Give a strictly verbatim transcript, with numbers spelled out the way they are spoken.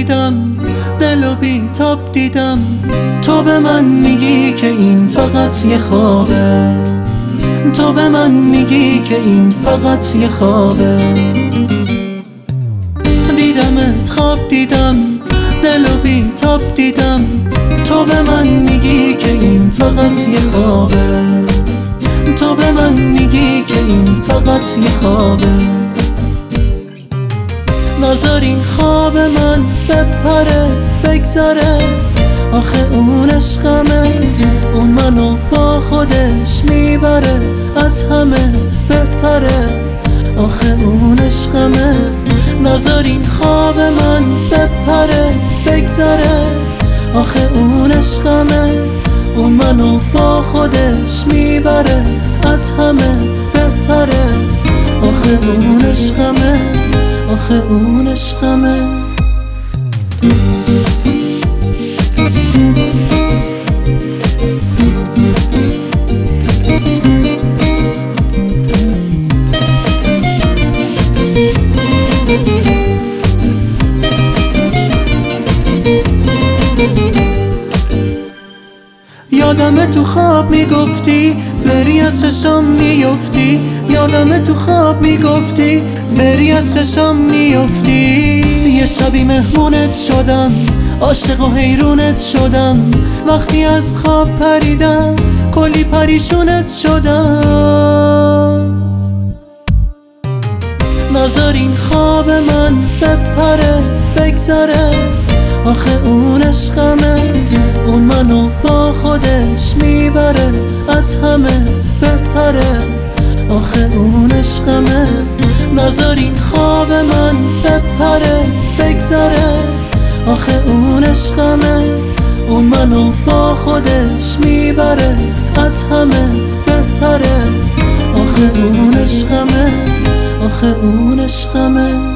دیدم، دل و بی تاب دیدم. تو به من میگی که این فقط یه خوابه، تو به من میگی که این فقط یه خوابه. دیدمت خواب دیدم، دل و بی تاب دیدم. تو به من میگی که این فقط یه خوابه، تو به من میگی که این فقط یه خوابه. نذار این خواب من بپره بگذره، آخه اون عشقمه، اون منو با خودش میبره، از همه بهتره، آخه اون عشقمه. نذار این خواب من بپره بگذره، آخه اون عشقمه، اون منو با خودش میبره، از همه بهتره، آخه اون عشقمه، آخه اون عشقمه. یادم تو خواب میگفتی بری از چشام میفتی، یادم تو خواب میگفتی بری از چشام میفتی. یه شبی مهمونت شدم، عاشق و حیرونت شدم، وقتی از خواب پریدم کلی پریشونت شدم. نذار این خواب من بپره بگذره، آخه اون عشقمه، اون منو با خودش میبره، از همه بهتره، آخه اون عشقمه. نذار این خواب من بپره بگذره، آخه اون عشقمه، اون منو با خودش میبره، از همه بهتره، آخه اون عشقمه، آخه اون عشقمه.